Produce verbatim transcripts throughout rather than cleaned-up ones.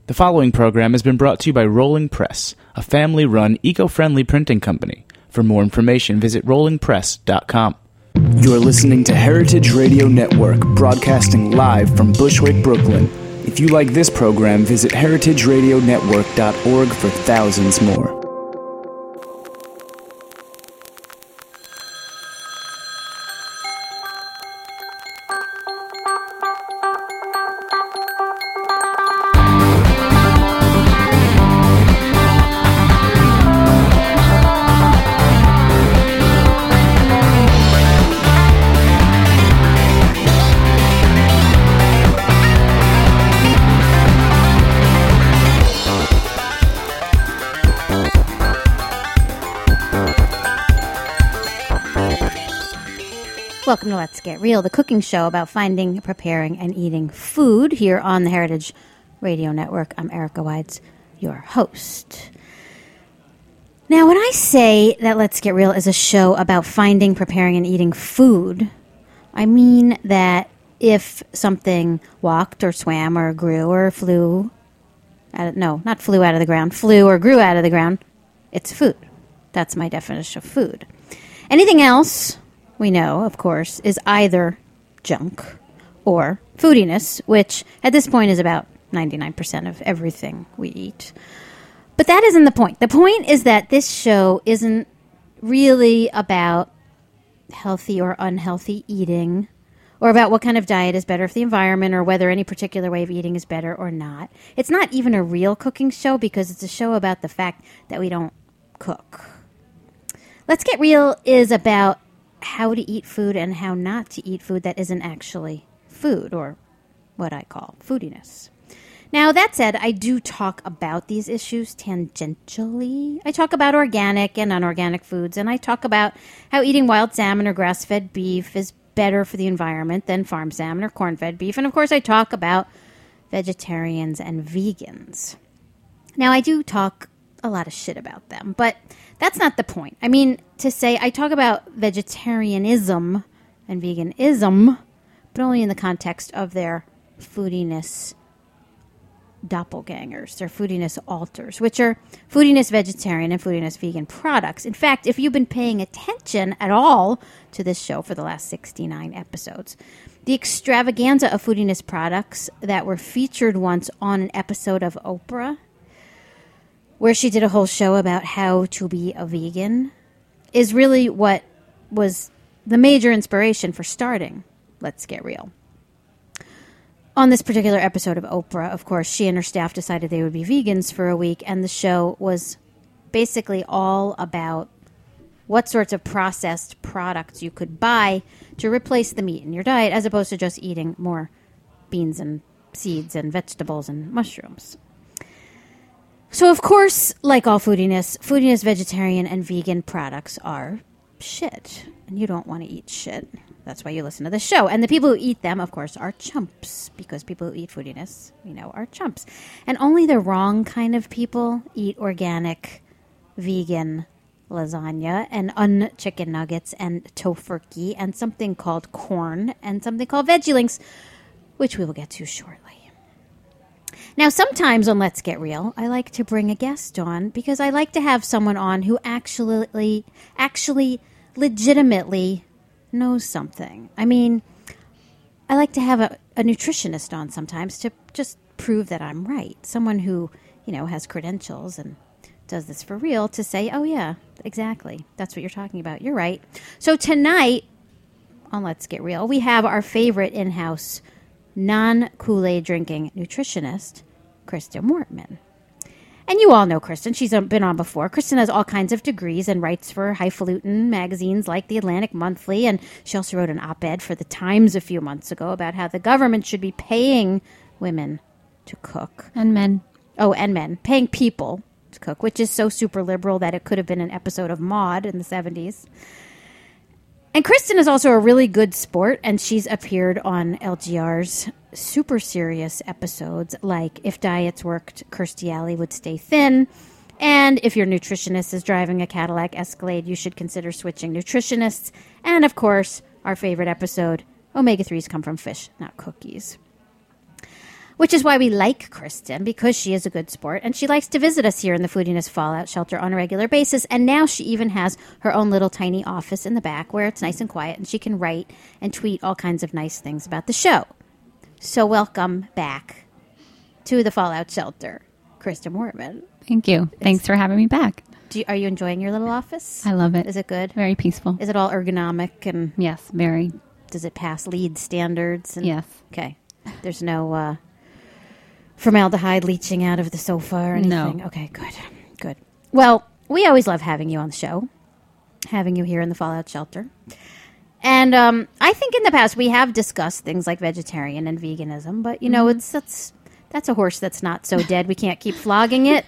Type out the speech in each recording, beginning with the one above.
The following program has been brought to you by Rolling Press, a family-run, eco-friendly printing company. For more information, visit rolling press dot com. You're listening to Heritage Radio Network, broadcasting live from Bushwick, Brooklyn. If you like this program, visit heritage radio network dot org for thousands more. Welcome to Let's Get Real, the cooking show about finding, preparing, and eating food here on the Heritage Radio Network. I'm Erica Wides, your host. Now, when I say that Let's Get Real is a show about finding, preparing, and eating food, I mean that if something walked or swam or grew or flew, out of, no, not flew out of the ground, flew or grew out of the ground, it's food. That's my definition of food. Anything else, we know, of course, is either junk or foodiness, which at this point is about ninety-nine percent of everything we eat. But that isn't the point. The point is that this show isn't really about healthy or unhealthy eating, or about what kind of diet is better for the environment, or whether any particular way of eating is better or not. It's not even a real cooking show because it's a show about the fact that we don't cook. Let's Get Real is about how to eat food and how not to eat food that isn't actually food, or what I call foodiness. Now, that said, I do talk about these issues tangentially. I talk about organic and unorganic foods, and I talk about how eating wild salmon or grass-fed beef is better for the environment than farm salmon or corn-fed beef. And, of course, I talk about vegetarians and vegans. Now, I do talk a lot of shit about them, but that's not the point. I mean, to say I talk about vegetarianism and veganism, but only in the context of their foodiness doppelgangers, their foodiness alters, which are foodiness vegetarian and foodiness vegan products. In fact, if you've been paying attention at all to this show for the last sixty-nine episodes, the extravaganza of foodiness products that were featured once on an episode of Oprah, where she did a whole show about how to be a vegan, is really what was the major inspiration for starting Let's Get Real. On this particular episode of Oprah, of course, she and her staff decided they would be vegans for a week, and the show was basically all about what sorts of processed products you could buy to replace the meat in your diet, as opposed to just eating more beans and seeds and vegetables and mushrooms. So, of course, like all foodiness, foodiness, vegetarian, and vegan products are shit. And you don't want to eat shit. That's why you listen to the show. And the people who eat them, of course, are chumps. Because people who eat foodiness, you know, are chumps. And only the wrong kind of people eat organic, vegan lasagna and un-chicken nuggets and tofurkey and something called corn and something called Veggie Links, which we will get to shortly. Now, sometimes on Let's Get Real, I like to bring a guest on because I like to have someone on who actually, actually, legitimately knows something. I mean, I like to have a, a nutritionist on sometimes to just prove that I'm right. Someone who, you know, has credentials and does this for real to say, oh, yeah, exactly. That's what you're talking about. You're right. So tonight on Let's Get Real, we have our favorite in-house non-Kool-Aid drinking nutritionist, Kristen Wortman. And you all know Kristen. She's been on before. Kristen has all kinds of degrees and writes for highfalutin magazines like the Atlantic Monthly. And she also wrote an op-ed for the Times a few months ago about how the government should be paying women to cook. And men. Oh, and men. Paying people to cook, which is so super liberal that it could have been an episode of Maude in the seventies. And Kristen is also a really good sport, and she's appeared on L G R's super serious episodes like If Diets Worked, Kirstie Alley Would Stay Thin, and if your nutritionist is driving a Cadillac Escalade, you should consider switching nutritionists, and of course, our favorite episode, omega threes come from fish, not cookies. which is why we like Kristen, because she is a good sport, and she likes to visit us here in the Foodiness Fallout Shelter on a regular basis. And now she even has her own little tiny office in the back where it's nice and quiet, and she can write and tweet all kinds of nice things about the show. So welcome back to the Fallout Shelter, Kristen Wortman. Thank you. Thanks for having me back. Do you, are you enjoying your little office? I love it. Is it good? Very peaceful. Is it all ergonomic? And Yes, very. does it pass LEED standards? And, Yes. Okay. There's no uh, formaldehyde leaching out of the sofa or anything? No. Okay, good. Good. Well, we always love having you on the show, having you here in the Fallout Shelter. And um, I think in the past we have discussed things like vegetarian and veganism, but, you know, Mm-hmm. it's that's that's a horse that's not so dead. We can't keep flogging it.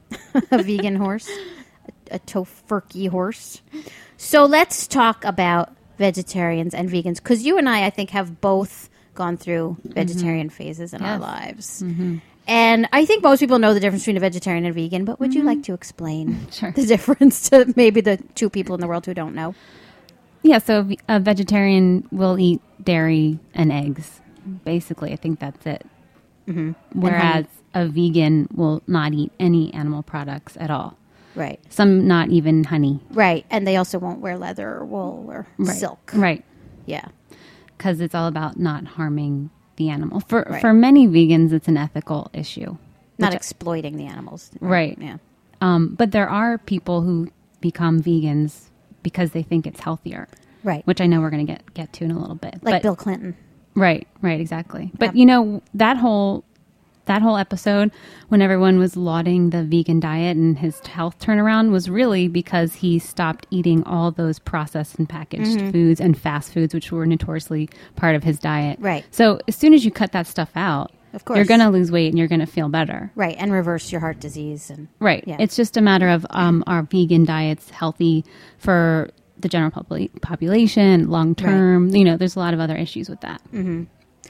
A vegan horse. A, a tofurkey horse. So let's talk about vegetarians and vegans, because you and I, I think, have both gone through vegetarian mm-hmm. phases in yes. our lives. Mm-hmm. And I think most people know the difference between a vegetarian and a vegan, but would mm-hmm. you like to explain sure. the difference to maybe the two people in the world who don't know? Yeah, so a vegetarian will eat dairy and eggs, basically. I think that's it. Mm-hmm. Whereas a vegan will not eat any animal products at all. Right. Some not even honey. Right. And they also won't wear leather or wool or right. silk. Right. Yeah. Because it's all about not harming the animal. For right. for many vegans, it's an ethical issue. Not exploiting the animals. Right. Yeah. Um, but there are people who become vegans because they think it's healthier. Right. Which I know we're going to get get to in a little bit. Like but, Bill Clinton. Right. Right. Exactly. But, Um, you know, that whole... That whole episode, when everyone was lauding the vegan diet and his health turnaround, was really because he stopped eating all those processed and packaged Mm-hmm. foods and fast foods, which were notoriously part of his diet. Right. So as soon as you cut that stuff out, Of course. you're going to lose weight and you're going to feel better. Right. And reverse your heart disease. And Right. Yeah. It's just a matter of um, are vegan diets healthy for the general popula- population, long term? Right. You know, there's a lot of other issues with that. Mm-hmm.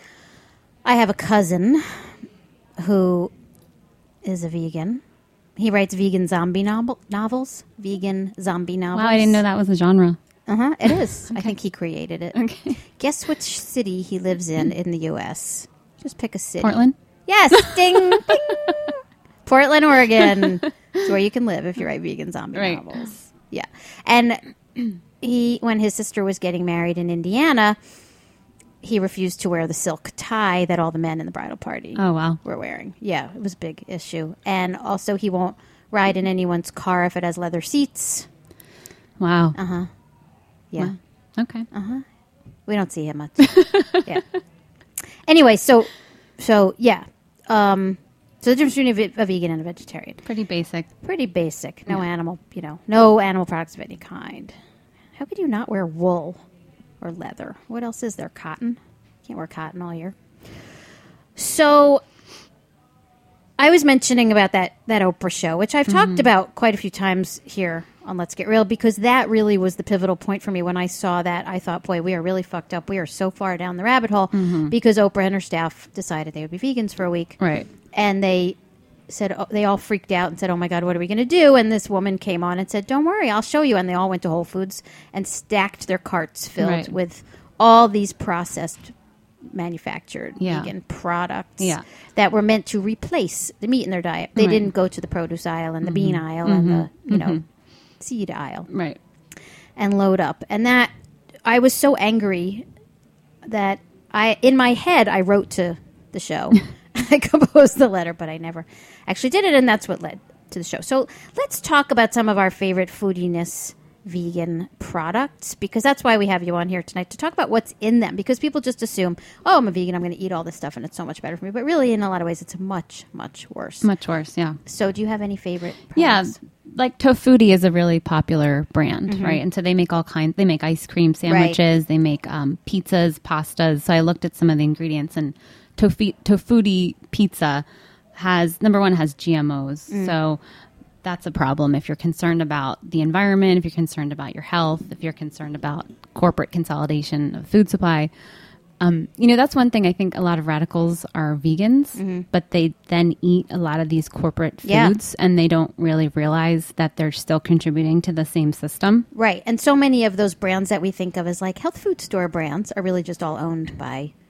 I have a cousin who is a vegan. He writes vegan zombie novel- novels. Vegan zombie novels. Wow, I didn't know that was a genre. Uh-huh, it is. Okay. I think he created it. Okay. Guess which city he lives in in the U S? Just pick a city. Portland? Yes. Ding, ding. Portland, Oregon. It's where you can live if you write vegan zombie right. novels. Yeah. And he, when his sister was getting married in Indiana, he refused to wear the silk tie that all the men in the bridal party oh, wow. were wearing. Yeah, it was a big issue. And also he won't ride in anyone's car if it has leather seats. Wow. Uh-huh. Yeah. Wow. Okay. Uh-huh. We don't see him much. Yeah. Anyway, so, so yeah. Um, so the difference between a, a vegan and a vegetarian. Pretty basic. Pretty basic. No Yeah. animal, you know, no animal products of any kind. How could you not wear wool or leather? What else is there? Cotton? Can't wear cotton all year. So I was mentioning about that, that Oprah show, which I've mm-hmm. talked about quite a few times here on Let's Get Real, because that really was the pivotal point for me. When I saw that, I thought, boy, we are really fucked up. We are so far down the rabbit hole mm-hmm. because Oprah and her staff decided they would be vegans for a week. Right. And they said, oh, they all freaked out and said, oh my God, what are we going to do? And this woman came on and said, don't worry, I'll show you. And they all went to Whole Foods and stacked their carts filled right. with all these processed manufactured yeah. vegan products yeah. that were meant to replace the meat in their diet. They right. didn't go to the produce aisle and the mm-hmm. bean aisle mm-hmm. and the, you mm-hmm. know, seed aisle. Right. And load up. And that, I was so angry that I, in my head, I wrote to the show. I composed the letter, but I never actually did it, and that's what led to the show. So let's talk about some of our favorite foodiness vegan products, because that's why we have you on here tonight, to talk about what's in them, because people just assume, oh, I'm a vegan, I'm going to eat all this stuff, and it's so much better for me. But really, in a lot of ways, it's much, much worse. Much worse, yeah. So do you have any favorite products? Yeah, like Tofutti is a really popular brand, mm-hmm. right? And so they make all kinds, they make ice cream sandwiches, right. they make um, pizzas, pastas. So I looked at some of the ingredients, and Tofu- Tofutti pizza has, number one, has G M Os. Mm. So that's a problem if you're concerned about the environment, if you're concerned about your health, if you're concerned about corporate consolidation of food supply. Um, you know, that's one thing. I think a lot of radicals are vegans, mm-hmm. but they then eat a lot of these corporate foods, yeah. and they don't really realize that they're still contributing to the same system. Right. And so many of those brands that we think of as like health food store brands are really just all owned by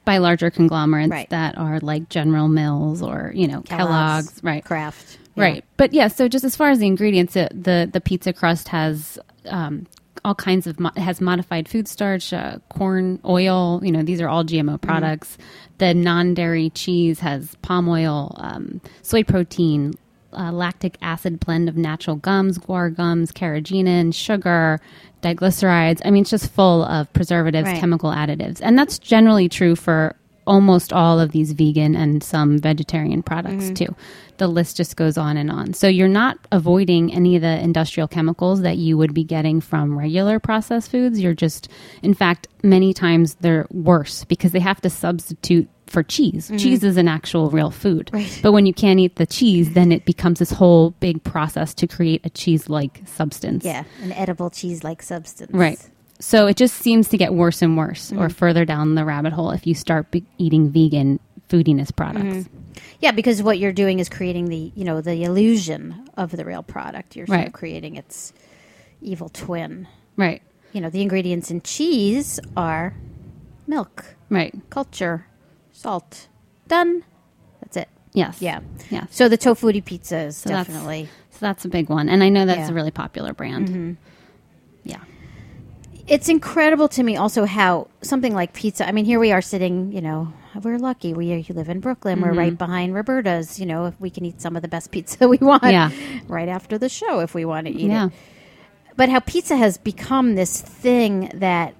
by larger conglomerates Right. that are like General Mills or, you know, Kellogg's, Kellogg's, right? Kraft. Yeah. Right. But yeah, so just as far as the ingredients, it, the, the pizza crust has um, all kinds of, mo- it has modified food starch, uh, corn oil, you know, these are all G M O products. Mm. The non-dairy cheese has palm oil, um, soy protein, uh, lactic acid blend of natural gums, guar gums, carrageenan, sugar, diglycerides. I mean, it's just full of preservatives, Right. chemical additives. And that's generally true for almost all of these vegan and some vegetarian products Mm-hmm. too. The list just goes on and on. So you're not avoiding any of the industrial chemicals that you would be getting from regular processed foods. You're just, in fact, many times they're worse because they have to substitute for cheese. Mm-hmm. Cheese is an actual real food. Right. But when you can't eat the cheese, then it becomes this whole big process to create a cheese-like substance. Yeah, an edible cheese-like substance. Right. So it just seems to get worse and worse Mm-hmm. or further down the rabbit hole if you start be- eating vegan foodiness products. Mm-hmm. Yeah, because what you're doing is creating the, you know, the illusion of the real product. You're sort Right. of creating its evil twin. Right. You know, the ingredients in cheese are milk, Right. culture, salt. Done. That's it. Yes. Yeah. Yes. So the Tofutti pizza is So that's- definitely... So that's a big one. And I know that's Yeah. a really popular brand. Mm-hmm. Yeah. It's incredible to me also how something like pizza, I mean, here we are sitting, you know, we're lucky. We live in Brooklyn. Mm-hmm. We're right behind Roberta's. You know, if we can eat some of the best pizza we want Yeah. right after the show if we want to eat Yeah. it. But how pizza has become this thing that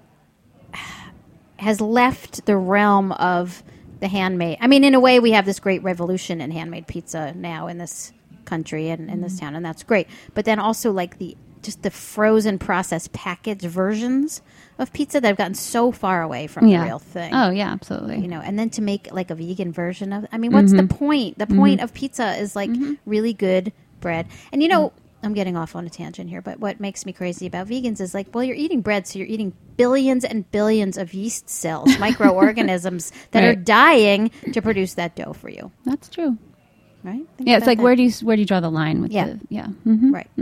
has left the realm of the handmade. I mean, in a way, we have this great revolution in handmade pizza now in this country and in this town, and that's great. But then also like the just the frozen processed packaged versions of pizza that have gotten so far away from Yeah. the real thing. Oh, yeah, absolutely. You know, and then to make like a vegan version of, I mean, what's Mm-hmm. the point? The point of pizza is like really good bread. And you know, Mm. I'm getting off on a tangent here, but what makes me crazy about vegans is like, well, you're eating bread, so you're eating billions and billions of yeast cells, microorganisms that are Right. dying to produce that dough for you, That's true. right? Think Yeah, it's about like that. where do you where do you draw the line with Yeah. the yeah. Mm-hmm. Right.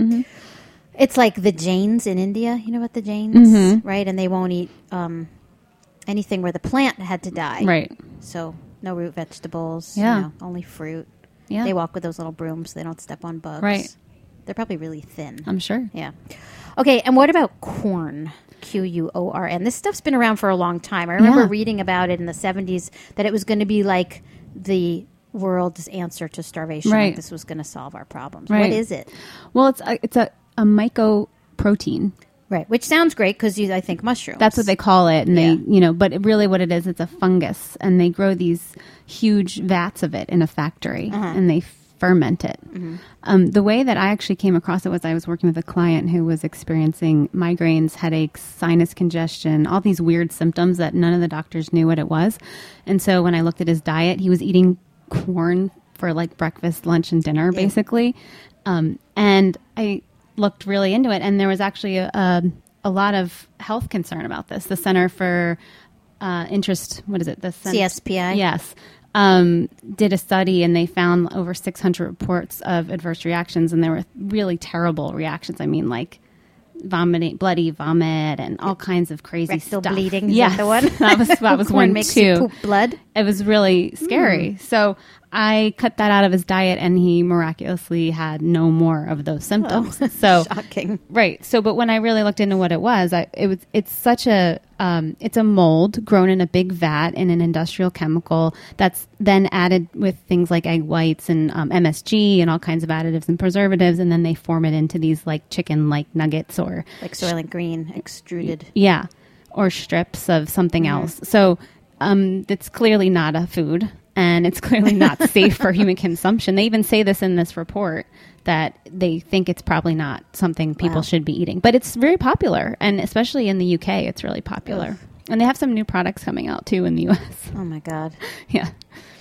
It's like the Jains in India. You know about the Jains, Mm-hmm. right? And they won't eat um, anything where the plant had to die. Right. So no root vegetables. Yeah. You know, only fruit. Yeah. They walk with those little brooms. They don't step on bugs. Right. They're probably really thin. I'm sure. Yeah. Okay, and what about corn? Q U O R N. This stuff's been around for a long time. I remember Yeah. reading about it in the seventies that it was going to be like the world's answer to starvation. Right. Like this was going to solve our problems. Right. What is it? Well, it's a, it's a, a mycoprotein. Right, which sounds great because you, I think, mushrooms. That's what they call it, and Yeah. they, you know, but it really what it is, it's a fungus, and they grow these huge vats of it in a factory, Uh-huh. and they ferment it. Mm-hmm. Um, the way that I actually came across it was I was working with a client who was experiencing migraines, headaches, sinus congestion, all these weird symptoms that none of the doctors knew what it was. And so when I looked at his diet, he was eating corn for like breakfast, lunch, and dinner, basically. Um, and I looked really into it, and there was actually a, a, a lot of health concern about this. The Center for uh, Interest, what is it? The Cent- C S P I? Yes. Um, did a study, and they found over six hundred reports of adverse reactions, and there were really terrible reactions. I mean, like vomiting, bloody vomit, and all kinds of crazy Rectal stuff. bleeding. Is Yes, that the one? that was that was Corn one makes too. you poop blood. It was really scary. So I cut that out of his diet, and he miraculously had no more of those symptoms. so Shocking. right. So, but when I really looked into what it was, I, it was it's such a um, it's a mold grown in a big vat in an industrial chemical that's then added with things like egg whites and um, M S G and all kinds of additives and preservatives, and then they form it into these like chicken like nuggets or Like Soylent Green extruded. yeah, or strips of something else. So um, it's clearly not a food, and it's clearly not safe for human consumption. They even say this in this report that they think it's probably not something people Wow. should be eating. But it's very popular, and especially in the U K, it's really popular. And they have some new products coming out, too, in the U S. Oh, my God. Yeah.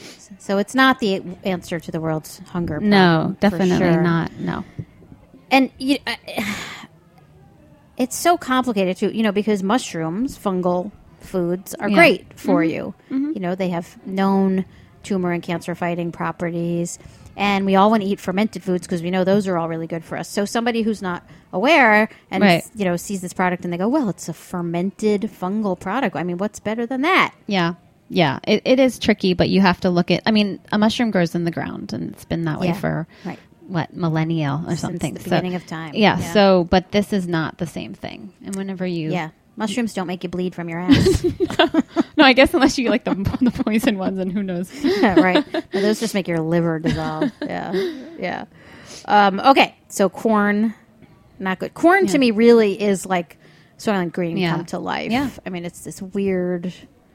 So it's not the answer to the world's hunger problem. No, for definitely sure. not. No. And you, uh, it's so complicated too, you know, because mushrooms, fungal foods, are Yeah. great for you. You know, they have known tumor and cancer fighting properties, and we all want to eat fermented foods because we know those are all really good for us. So somebody who's not aware and Right. you know sees this product and they go, "Well, it's a fermented fungal product. I mean, what's better than that?" Yeah. yeah, it, it is tricky, but you have to look at, I mean, a mushroom grows in the ground and it's been that way Yeah, for right. what, millennial or Since something. the So- beginning of time. Yeah, Yeah. so, but this is not the same thing. And whenever you, Yeah. Mushrooms don't make you bleed from your ass. no, I guess unless you like the, the poison ones and who knows. Yeah, right. No, those just make your liver dissolve. Yeah. Yeah. Um, okay. So corn, not good. Corn Yeah. to me really is like Soylent Green Yeah. come to life. Yeah. I mean, it's this weird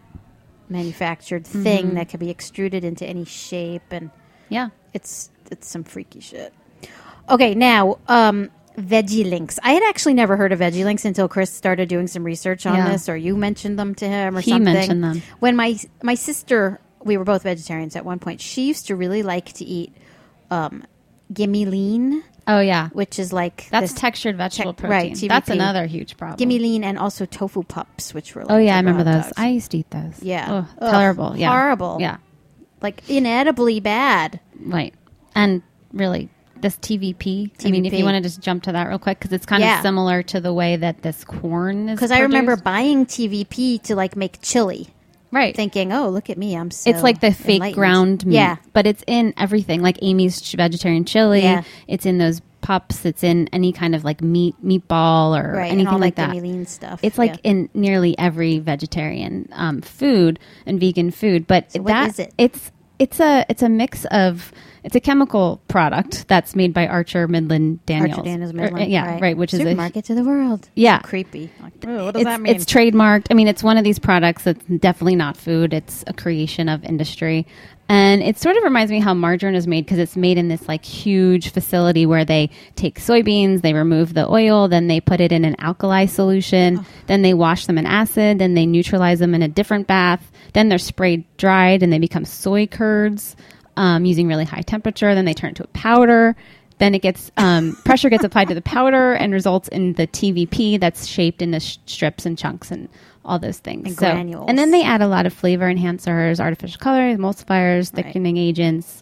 manufactured thing Mm-hmm. that can be extruded into any shape, and Yeah. it's it's some freaky shit. Okay, now um, Veggie Links. I had actually never heard of Veggie Links until Chris started doing some research on Yeah. this, or you mentioned them to him, or He something. mentioned them. When my my sister, we were both vegetarians at one point. She used to really like to eat um, gimme lean, Oh, yeah. which is like That's this textured vegetable tec- right, protein. T V P. That's another huge problem. gimme lean, and also tofu pups, which were like Oh, yeah, I turbo remember hot those. dogs. I used to eat those. Yeah. Oh, Ugh, terrible. Yeah. horrible. Yeah. like inedibly bad. Right. And really, this T V P, I mean, if T V P. you want to just jump to that real quick, because it's kind Yeah. of similar to the way that this corn is Because I remember produced. buying T V P to like make chili, Right. thinking, "Oh, look at me, I'm so." It's like the fake enlightened." ground meat. Yeah, But it's in everything, like Amy's ch- vegetarian chili. Yeah. It's in those pups. It's in any kind of like meat, meatball or right, anything and all like like that. the lean stuff. It's like Yeah. in nearly every vegetarian um, food and vegan food, but So what that is it? it's it's a it's a mix of it's a chemical product that's made by Archer Midland Daniels. Archer Daniels Or- Midland, yeah, right. right, which is a supermarket to the world. Yeah. creepy. Like, oh, what does it's, that mean? it's trademarked. I mean, it's one of these products that's definitely not food. It's a creation of industry. And it sort of reminds me how margarine is made because it's made in this like huge facility where they take soybeans, they remove the oil, then they put it in an alkali solution, Oh. then they wash them in acid, then they neutralize them in a different bath, then they're sprayed dried and they become soy curds um, using really high temperature, then they turn it to a powder. Then it gets um, pressure gets applied to the powder and results in the T V P that's shaped into sh- strips and chunks and all those things. And So- granules. and then they add a lot of flavor enhancers, artificial colors, emulsifiers, Right. thickening agents,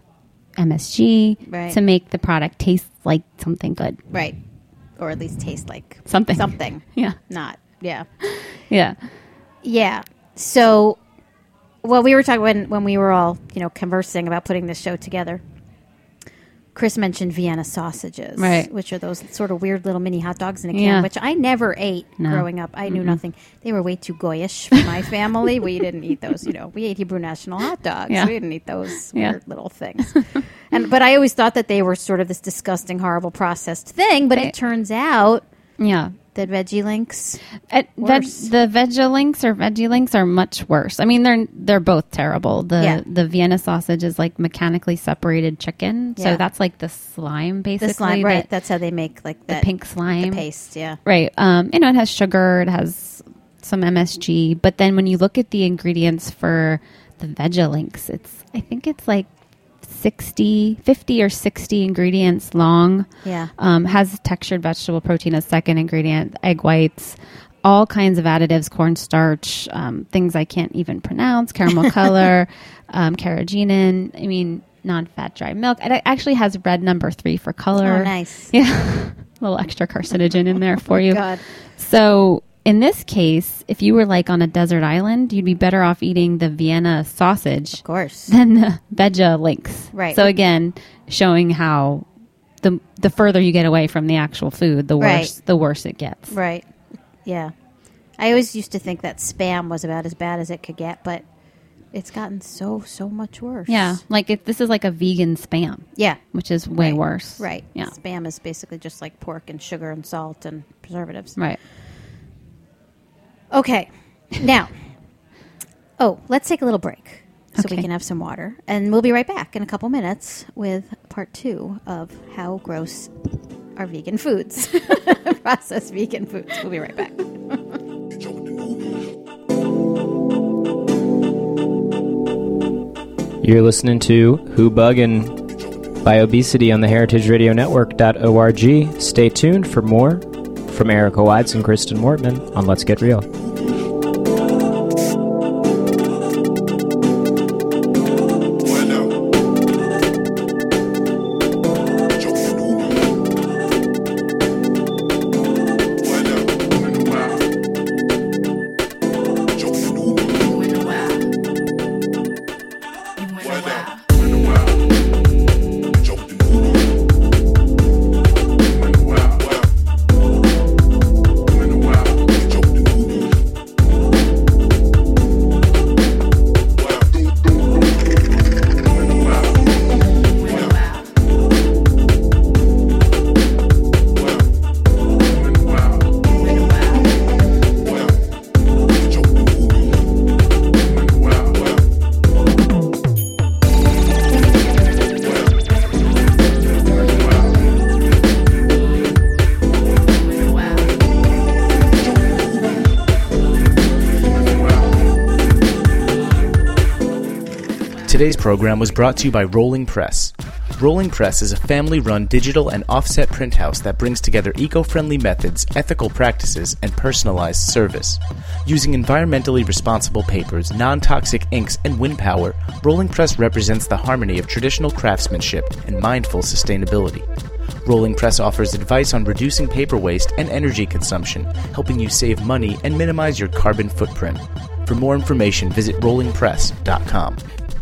M S G Right. to make the product taste like something good. right, or at least taste like Something. something. Yeah. Not yeah, Yeah. yeah. So, well, we were talking when when we were all you know conversing about putting this show together. Chris mentioned Vienna sausages, Right. which are those sort of weird little mini hot dogs in a can, Yeah. which I never ate No. growing up. I knew nothing. They were way too goyish for my family. We didn't eat those. You know, we ate Hebrew National hot dogs. Yeah. We didn't eat those Yeah. weird little things. and but I always thought that they were sort of this disgusting, horrible processed thing. But Right. it turns out Yeah. that Veggie Links, It, veg, Worse. the Vegalinks or Veggie Links are much worse. I mean, they're they're both terrible. The Yeah. the Vienna sausage is like mechanically separated chicken, Yeah. so that's like the slime basically. the slime, right? that- That's how they make like the that pink slime the paste. Yeah, Right. Um, you know, it has sugar, it has some M S G, but then when you look at the ingredients for the Vegalinks, it's, I think it's like sixty, fifty or sixty ingredients long. yeah. Um, has textured vegetable protein as second ingredient, egg whites, all kinds of additives, cornstarch, um, things I can't even pronounce, caramel color, um, carrageenan. I mean, non-fat dry milk. It actually has red number three for color. Oh, nice. Yeah. A little extra carcinogen in there for you. God. So in this case, if you were like on a desert island, you'd be better off eating the Vienna sausage Of course. than the Veggie Links. Right. So again, showing how the the further you get away from the actual food, the worse Right. the worse it gets. Right. Yeah. I always used to think that Spam was about as bad as it could get, but it's gotten so, so much worse. Yeah, like it, this is like a vegan Spam, Yeah. which is way Right. worse. Right. Yeah. Spam is basically just like pork and sugar and salt and preservatives. Right. Okay. Now, oh, let's take a little break so we Okay. can have some water. And we'll be right back in a couple minutes with part two of how gross are vegan foods, processed vegan foods. We'll be right back. You're listening to Who Buggin' by Obesity on the Heritage Radio Network dot org. Stay tuned for more from Erica Wides and Kristen Mortman on Let's Get Real. Today's program was brought to you by Rolling Press. Rolling Press is a family-run digital and offset print house that brings together eco-friendly methods, ethical practices, and personalized service. Using environmentally responsible papers, non-toxic inks, and wind power, Rolling Press represents the harmony of traditional craftsmanship and mindful sustainability. Rolling Press offers advice on reducing paper waste and energy consumption, helping you save money and minimize your carbon footprint. For more information, visit rolling press dot com.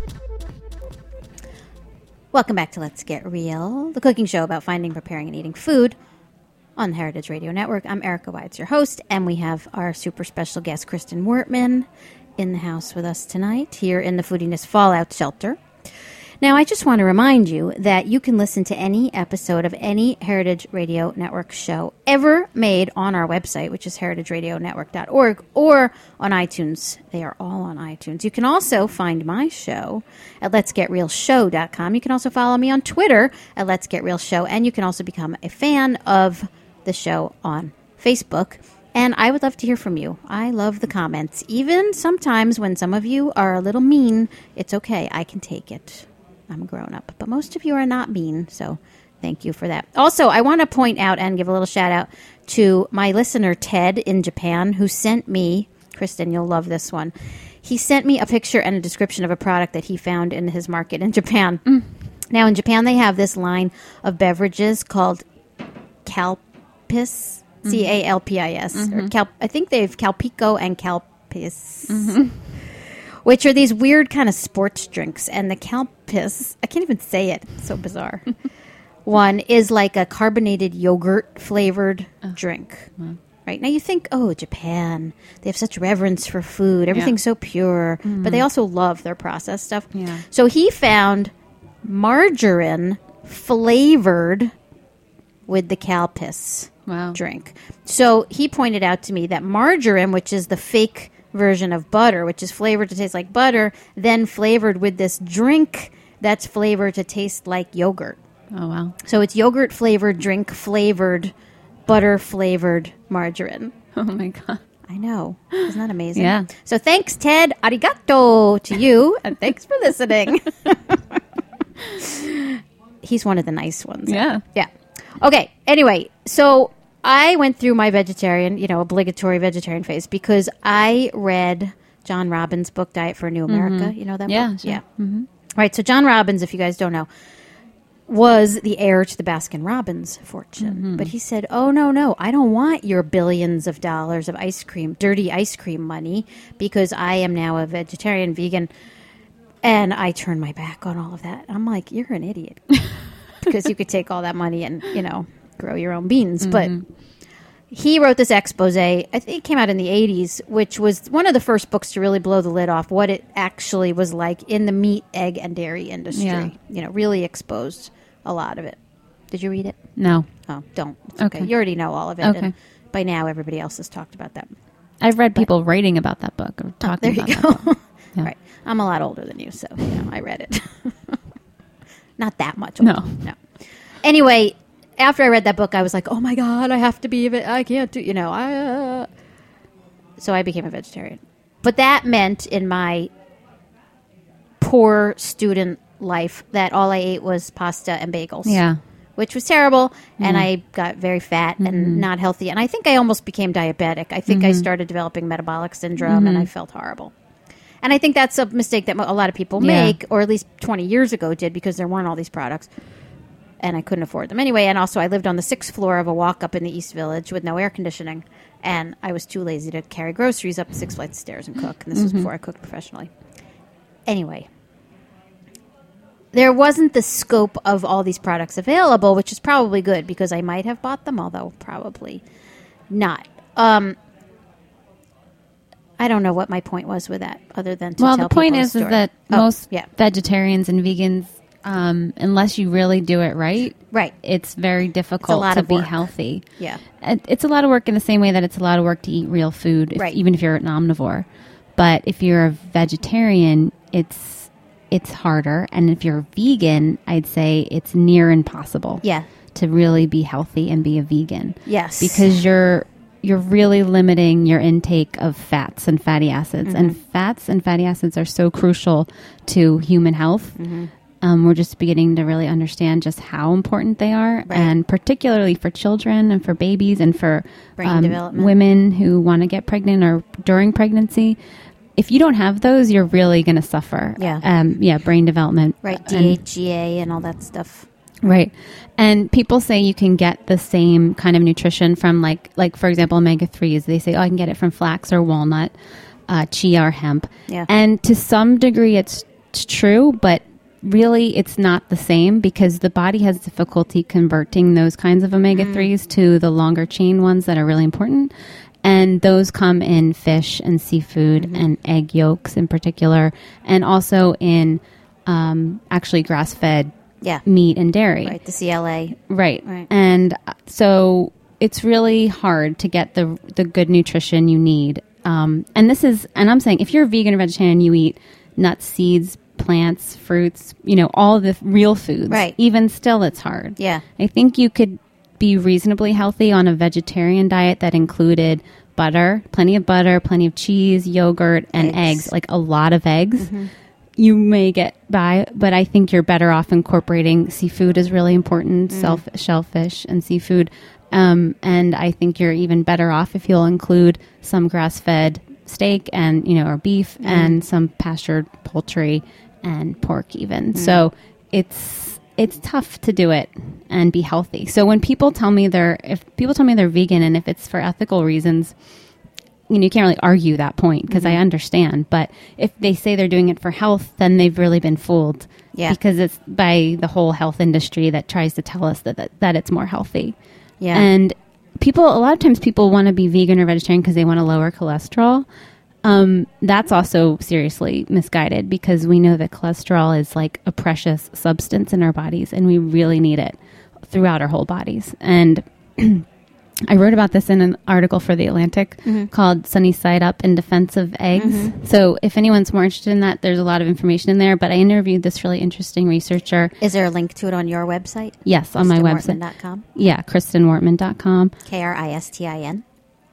Welcome back to Let's Get Real, the cooking show about finding, preparing, and eating food on the Heritage Radio Network. I'm Erica Wides, your host, and we have our super special guest, Kristen Wortman, in the house with us tonight here in the Foodiness Fallout Shelter. Now, I just want to remind you that you can listen to any episode of any Heritage Radio Network show ever made on our website, which is heritage radio network dot org, or on iTunes. They are all on iTunes. You can also find my show at lets get real show dot com. You can also follow me on Twitter at Let's Get Real Show, and you can also become a fan of the show on Facebook. And I would love to hear from you. I love the comments. Even sometimes when some of you are a little mean, it's okay. I can take it. I'm a grown-up, but most of you are not mean, so thank you for that. Also, I want to point out and give a little shout-out to my listener, Ted, in Japan, who sent me, Kristen, you'll love this one, he sent me a picture and a description of a product that he found in his market in Japan. Mm. Now, in Japan, they have this line of beverages called Calpis, mm-hmm. C A L P I S, mm-hmm. or Cal- I think they have Calpico and Calpis. Mm-hmm. Which are these weird kind of sports drinks. And the Calpis, I can't even say it. It's so bizarre. One is like a carbonated yogurt-flavored oh. drink. Wow. Right? Now you think, oh, Japan, they have such reverence for food. Everything's yeah. so pure. Mm-hmm. But they also love their processed stuff. Yeah. So he found margarine flavored with the Calpis wow. drink. So he pointed out to me that margarine, which is the fake version of butter, which is flavored to taste like butter, then flavored with this drink that's flavored to taste like yogurt. Oh, wow. So it's yogurt flavored drink flavored, butter flavored margarine. Oh, my God. I know. Isn't that amazing? Yeah. So thanks, Ted. Arigato to you, and thanks for listening. He's one of the nice ones. Yeah. Yeah. Okay. Anyway, so I went through my vegetarian, you know, obligatory vegetarian phase because I read John Robbins' book, Diet for a New America. Mm-hmm. You know that yeah, book? Sure. Yeah. Mm-hmm. Right. So John Robbins, if you guys don't know, was the heir to the Baskin-Robbins fortune. Mm-hmm. But he said, oh, no, no, I don't want your billions of dollars of ice cream, dirty ice cream money, because I am now a vegetarian, vegan, and I turned my back on all of that. I'm like, you're an idiot. Because you could take all that money and, you know, grow your own beans. Mm-hmm. But he wrote this expose, I think it came out in the eighties, which was one of the first books to really blow the lid off what it actually was like in the meat, egg, and dairy industry. Yeah. You know, really exposed a lot of it. Did you read it? No. Oh, don't. It's okay. okay. You already know all of it. Okay. And by now, everybody else has talked about that. I've read people but, writing about that book or talking oh, there about you go. that book. Yeah. Right. I'm a lot older than you, so you know, I read it. Not that much older. No. No. Anyway, after I read that book, I was like, oh my God, I have to be, a I can't do, you know, I, uh. So I became a vegetarian. But that meant in my poor student life that all I ate was pasta and bagels. Yeah. Which was terrible. Mm-hmm. And I got very fat and mm-hmm. not healthy. And I think I almost became diabetic. I think mm-hmm. I started developing metabolic syndrome mm-hmm. and I felt horrible. And I think that's a mistake that a lot of people yeah. make, or at least twenty years ago did, because there weren't all these products. And I couldn't afford them anyway. And also, I lived on the sixth floor of a walk-up in the East Village with no air conditioning. And I was too lazy to carry groceries up six flights of stairs and cook. And this mm-hmm. was before I cooked professionally. Anyway, there wasn't the scope of all these products available, which is probably good because I might have bought them, although probably not. Um, I don't know what my point was with that, other than to well, tell the point people is, a is story. that oh, most yeah. vegetarians and vegans, um, unless you really do it right, right, it's very difficult it's to be work. healthy. Yeah, it's a lot of work in the same way that it's a lot of work to eat real food, if, right. even if you're an omnivore. But if you're a vegetarian, it's it's harder, and if you're a vegan, I'd say it's near impossible. Yeah. To really be healthy and be a vegan. Yes, because you're you're really limiting your intake of fats and fatty acids. Mm-hmm. And fats and fatty acids are so crucial to human health. Mm-hmm. Um, we're just beginning to really understand just how important they are, right. and particularly for children and for babies and for um, women who want to get pregnant or during pregnancy. If you don't have those, you're really going to suffer. Yeah. Um, yeah, brain development. Right, D H E A and, and all that stuff. Right. And people say you can get the same kind of nutrition from, like, like for example, omega threes. They say, oh, I can get it from flax or walnut, uh, chia or hemp. Yeah. And to some degree, it's, it's true, but really it's not the same because the body has difficulty converting those kinds of omega threes mm. to the longer chain ones that are really important. And those come in fish and seafood mm-hmm. and egg yolks in particular, and also in um, actually grass-fed yeah. meat and dairy. Right, the C L A. Right. right. And so it's really hard to get the the good nutrition you need. Um, and this is, and I'm saying, if you're a vegan or vegetarian, you eat nuts, seeds, plants, fruits, you know, all the real foods. Right. Even still, it's hard. Yeah. I think you could be reasonably healthy on a vegetarian diet that included butter, plenty of butter, plenty of cheese, yogurt, and eggs, eggs like a lot of eggs. Mm-hmm. You may get by, but I think you're better off incorporating seafood is really important, mm. self, shellfish and seafood. Um, and I think you're even better off if you'll include some grass-fed steak and, you know, or beef mm. and some pastured poultry and pork even. Mm. So it's it's tough to do it and be healthy. So when people tell me they're, if people tell me they're vegan and if it's for ethical reasons, you know, you can't really argue that point because mm-hmm. I understand. But if they say they're doing it for health, then they've really been fooled. Yeah. Because it's by the whole health industry that tries to tell us that, that, that it's more healthy. Yeah. And people, a lot of times people want to be vegan or vegetarian because they want to lower cholesterol. Um, that's also seriously misguided because we know that cholesterol is like a precious substance in our bodies and we really need it throughout our whole bodies. And I wrote about this in an article for The Atlantic mm-hmm. called Sunny Side Up in Defense of Eggs. Mm-hmm. So if anyone's more interested in that, there's a lot of information in there. But I interviewed this really interesting researcher. Is there a link to it on your website? Yes, on my website. Kristen Wortman dot com? Yeah, Kristen Wortman dot com. K R I S T I N.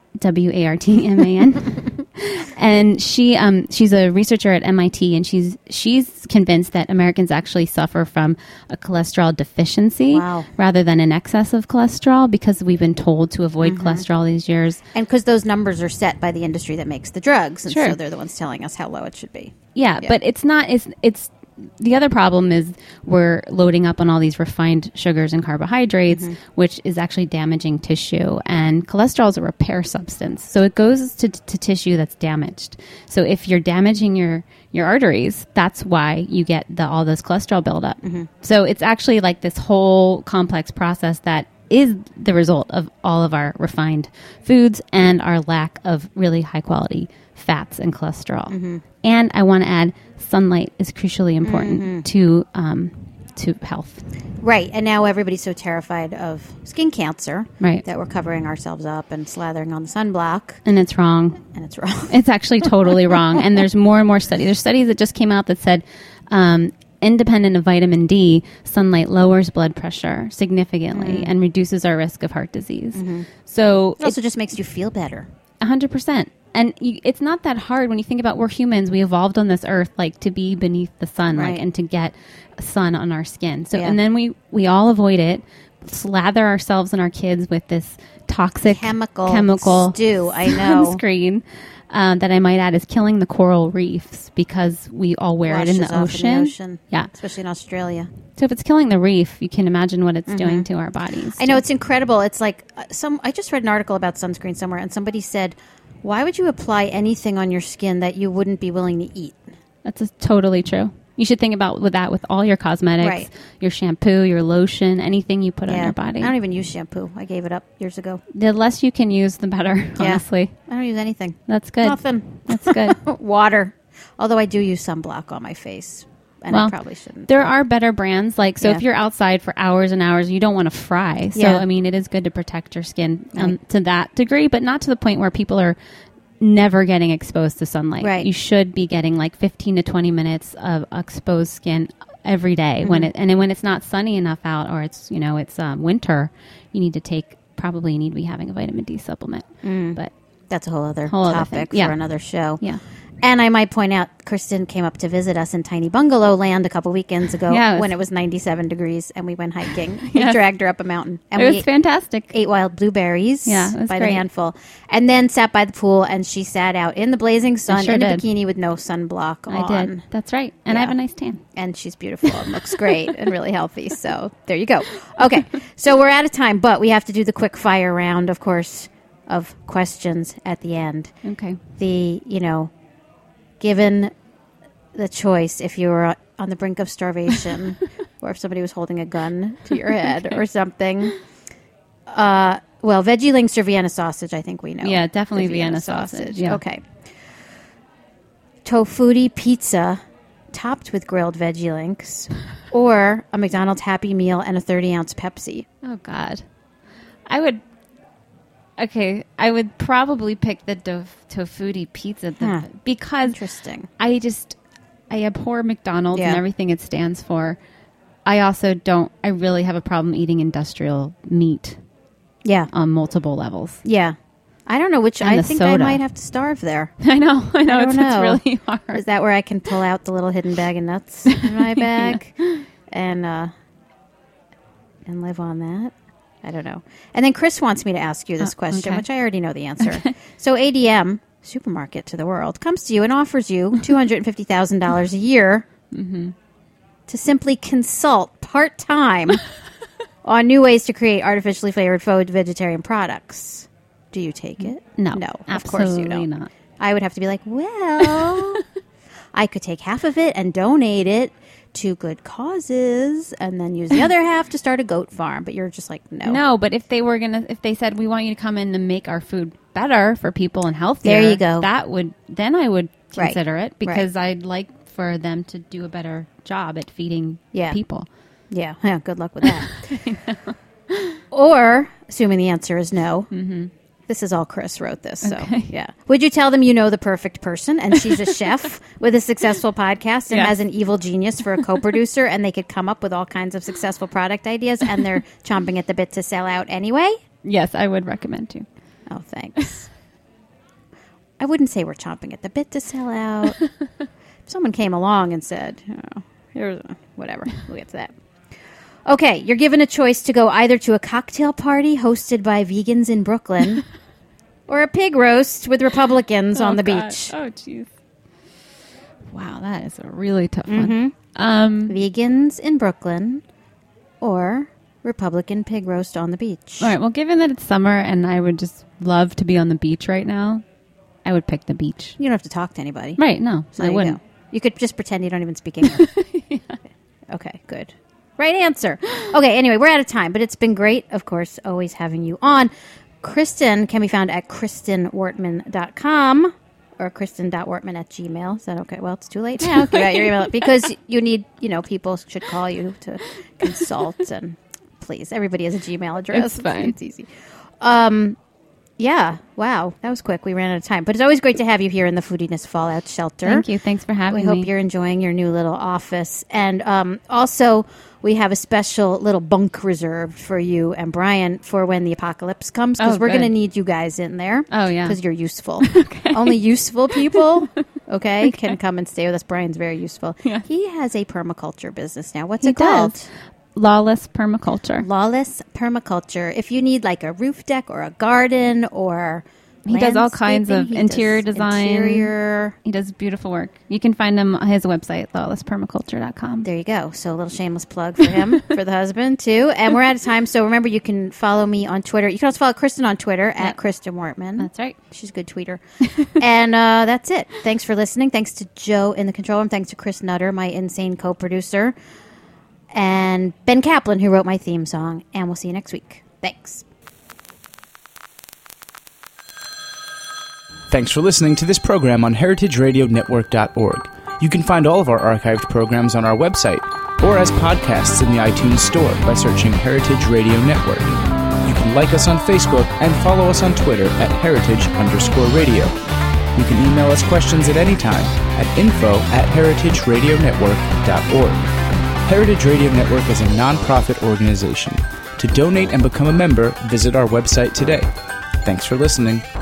W A R T M A N. And she um, she's a researcher at M I T, and she's she's convinced that Americans actually suffer from a cholesterol deficiency wow. rather than an excess of cholesterol because we've been told to avoid mm-hmm. cholesterol these years. And because those numbers are set by the industry that makes the drugs, and sure. so they're the ones telling us how low it should be. Yeah, yeah. But it's not, it's it's the other problem is we're loading up on all these refined sugars and carbohydrates, mm-hmm. which is actually damaging tissue. And cholesterol is a repair substance. So it goes to, to tissue that's damaged. So if you're damaging your, your arteries, that's why you get the, all this cholesterol buildup. Mm-hmm. So it's actually like this whole complex process that is the result of all of our refined foods and our lack of really high quality fats and cholesterol. Mm-hmm. And I want to add, sunlight is crucially important mm-hmm. to um, to health. Right. And now everybody's so terrified of skin cancer right. that we're covering ourselves up and slathering on the sunblock. And it's wrong. And it's wrong. It's actually totally wrong. And there's more and more studies. There's studies that just came out that said um, independent of vitamin D, sunlight lowers blood pressure significantly mm. and reduces our risk of heart disease. Mm-hmm. So it also just makes you feel better. one hundred percent. And you, it's not that hard when you think about we're humans. We evolved on this earth like to be beneath the sun, right. like and to get sun on our skin. So yeah. and then we we all avoid it, slather ourselves and our kids with this toxic chemical chemical stew. I know sunscreen uh, that I might add is killing the coral reefs because we all wear Washes it in the off ocean. In the ocean, yeah, especially in Australia. So if it's killing the reef, you can imagine what it's mm-hmm. doing to our bodies. I know it's incredible. It's like uh, some. I just read an article about sunscreen somewhere, and somebody said, why would you apply anything on your skin that you wouldn't be willing to eat? That's a, totally true. You should think about with that with all your cosmetics, right. your shampoo, your lotion, anything you put yeah. on your body. I don't even use shampoo. I gave it up years ago. The less you can use, the better, yeah. honestly. I don't use anything. That's good. Nothing. That's good. Water. Although I do use sunblock on my face. And well, I probably shouldn't. There are better brands. Like, so yeah. if you're outside for hours and hours, you don't want to fry. So, yeah. I mean, it is good to protect your skin um, right. to that degree, but not to the point where people are never getting exposed to sunlight. Right. You should be getting like fifteen to twenty minutes of exposed skin every day. Mm-hmm. When it, and then when it's not sunny enough out or it's, you know, it's um, winter, you need to take probably need to be having a vitamin D supplement. Mm. But that's a whole other whole topic other yeah. for another show. Yeah. And I might point out, Kristen came up to visit us in Tiny Bungalow Land a couple weekends ago yeah, it was, when it was ninety-seven degrees and we went hiking. Yes. We dragged her up a mountain. And it was we fantastic. Ate wild blueberries yeah, it was by great. the handful. And then sat by the pool and she sat out in the blazing sun sure in a did. bikini with no sunblock on. I did. That's right. And Yeah. I have a nice tan. And she's beautiful and looks great and really healthy. So there you go. Okay. So we're out of time, but we have to do the quick fire round, of course, of questions at the end. Okay. The, you know, given the choice, if you were on the brink of starvation or if somebody was holding a gun to your head okay. or something, uh, well, veggie links or Vienna sausage, I think we know. Yeah, definitely The Vienna, sausage. Yeah. Okay. Tofutti pizza topped with grilled veggie links or a McDonald's Happy Meal and a thirty ounce Pepsi. Oh, God. I would... Okay, I would probably pick the dof- tofutti pizza the, Huh. because Interesting. I just... I abhor McDonald's Yeah. and everything it stands for. I also don't... I really have a problem eating industrial meat Yeah. on multiple levels. Yeah. I don't know which. And I the think soda. I might have to starve there. I know, I know. I don't it's, know. it's really hard. Is that where I can pull out the little hidden bag of nuts in my bag and uh, and live on that? I don't know. And then Chris wants me to ask you this Oh, question, okay. which I already know the answer. So A D M, supermarket to the world, comes to you and offers you two hundred fifty thousand dollars a year Mm-hmm. to simply consult part-time on new ways to create artificially flavored faux vegetarian products. Do you take it? No, No, of absolutely course you don't. not. I would have to be like, well, I could take half of it and donate it to good causes and then use the other half to start a goat farm. But you're just like, no. No, but if they were gonna, if they said we want you to come in and make our food better for people and healthier, There you go. That would then I would Right. consider it because I'd like for them to do a better job at feeding Yeah. people. Yeah, yeah, good luck with that. Or, assuming the answer is no, mm-hmm. This is all Chris wrote this. So, Okay. yeah. Would you tell them you know the perfect person and she's a chef with a successful podcast and Yes. has an evil genius for a co-producer and they could come up with all kinds of successful product ideas and they're chomping at the bit to sell out anyway? Yes, I would recommend to. Oh, thanks. I wouldn't say we're chomping at the bit to sell out. If someone came along and said, oh, here's a, whatever, we'll get to that. Okay, you're given a choice to go either to a cocktail party hosted by vegans in Brooklyn or a pig roast with Republicans on the beach. Oh, jeez. Wow, that is a really tough Mm-hmm. one. Um, Vegans in Brooklyn or Republican pig roast on the beach. all right, well, given that it's summer and I would just love to be on the beach right now, I would pick the beach. You don't have to talk to anybody. Right, no, So I there you wouldn't. go. You could just pretend you don't even speak English. Yeah. Okay, good. Right answer. Okay, anyway, we're out of time, but it's been great, of course, always having you on. Kristen can be found at kristen wortman dot com or kristen dot wortman at gmail. Is that okay? Well, it's too late now. Give out your email because you need, you know, people should call you to consult and please, everybody has a Gmail address. It's fine. It's easy. Um, yeah, wow, that was quick. We ran out of time, but it's always great to have you here in the Foodiness Fallout Shelter. Thank you. Thanks for having We hope me. you're enjoying your new little office. And um, also, we have a special little bunk reserved for you and Brian for when the apocalypse comes, because Oh, we're going to good. need you guys in there. Oh, yeah. Because you're useful. Only useful people, okay, okay, can come and stay with us. Brian's very useful. Yeah. He has a permaculture business now. What's He it called? does. Lawless Permaculture. Lawless Permaculture. If you need like a roof deck or a garden or He does all kinds of landscaping, he interior does design. Interior. He does beautiful work. You can find him on his website, lawless permaculture dot com. There you go. So a little shameless plug for him, for the husband, too. And we're out of time. So remember, you can follow me on Twitter. You can also follow Kristen on Twitter at Yep. Kristen Wortman. That's right. She's a good tweeter. And uh, that's it. Thanks for listening. Thanks to Joe in the control room. Thanks to Chris Nutter, my insane co-producer. And Ben Kaplan, who wrote my theme song. And we'll see you next week. Thanks. Thanks for listening to this program on heritage radio network dot org. You can find all of our archived programs on our website or as podcasts in the iTunes Store by searching Heritage Radio Network. You can like us on Facebook and follow us on Twitter at heritage underscore radio. You can email us questions at any time at info at heritage radio network dot org. Heritage Radio Network is a nonprofit organization To donate and become a member, visit our website today. Thanks for listening.